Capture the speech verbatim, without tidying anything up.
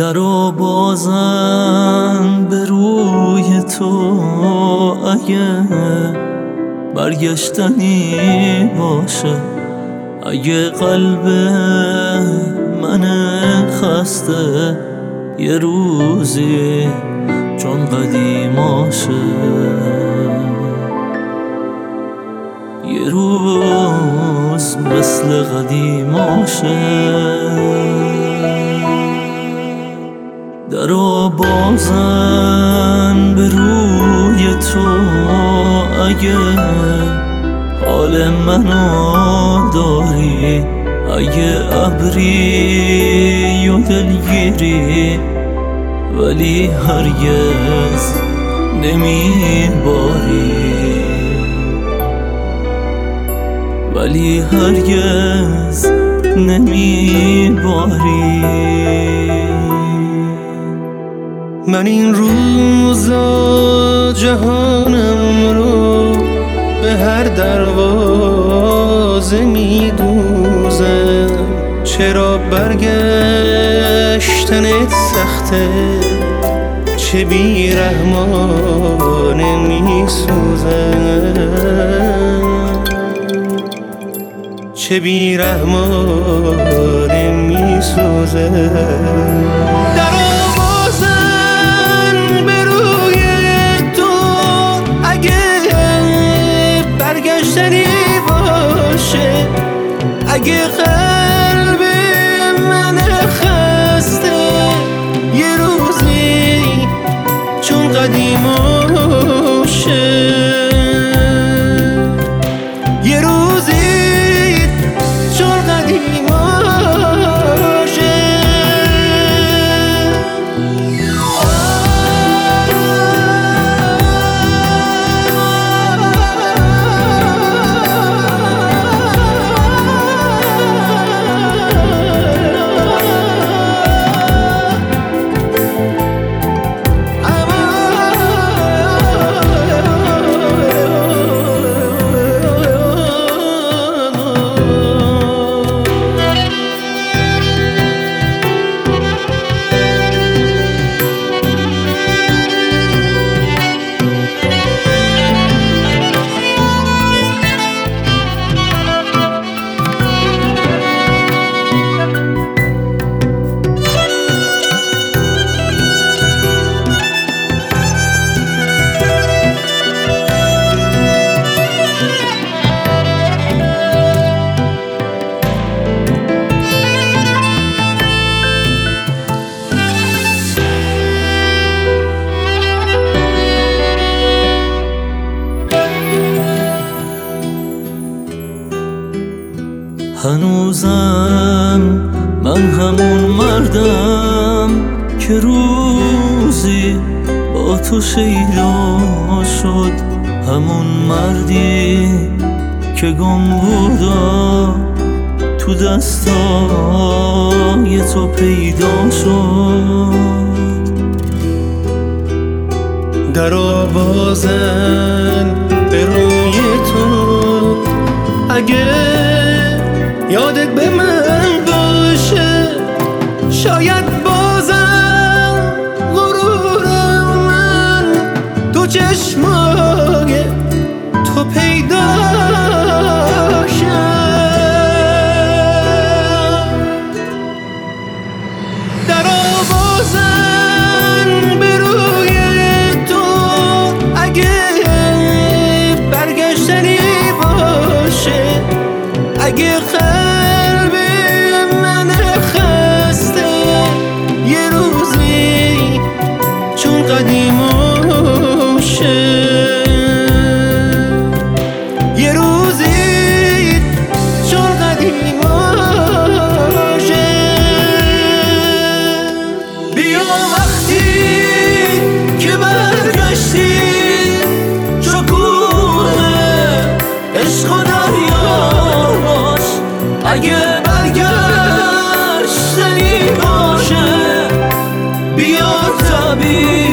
درو بازن به روی تو اگه برگشتنی باشه، اگه قلب من خسته یه روزی چون قدیماشه، یه روز مثل قدیماشه. درو بازن به روی تو اگه حال منو داری، اگه ابری و دلگیری ولی هرگز نمیباری، ولی هرگز نمیباری. من این روزا جهانم رو به هر دروازه میدوزم، چرا برگشتنت سخته، چه بیرحمانه میسوزم، چه بیرحمانه میسوزم. اگه قلب من خسته یه روزی چون قدیماشه، یه روزی چون قدیماشه. هنوزم من همون مردم که روزی با تو شیدا شد، همون مردی که گم بودا تو دستای تو پیدا شد. درو بازن به روی تو اگه یادت به من باشه، شاید بازم غرور من تو چشمای تو پیدا شد. درو بازن به روی تو اگه برگشتنی باشه، اگه قلب من خسته یه روزی چون قدیماشه، یه روزی چون قدیماشه. بیا وقتی که برگشتی شکوه عشق و دریا، اگه برگشتنی باشه بیا طبیعی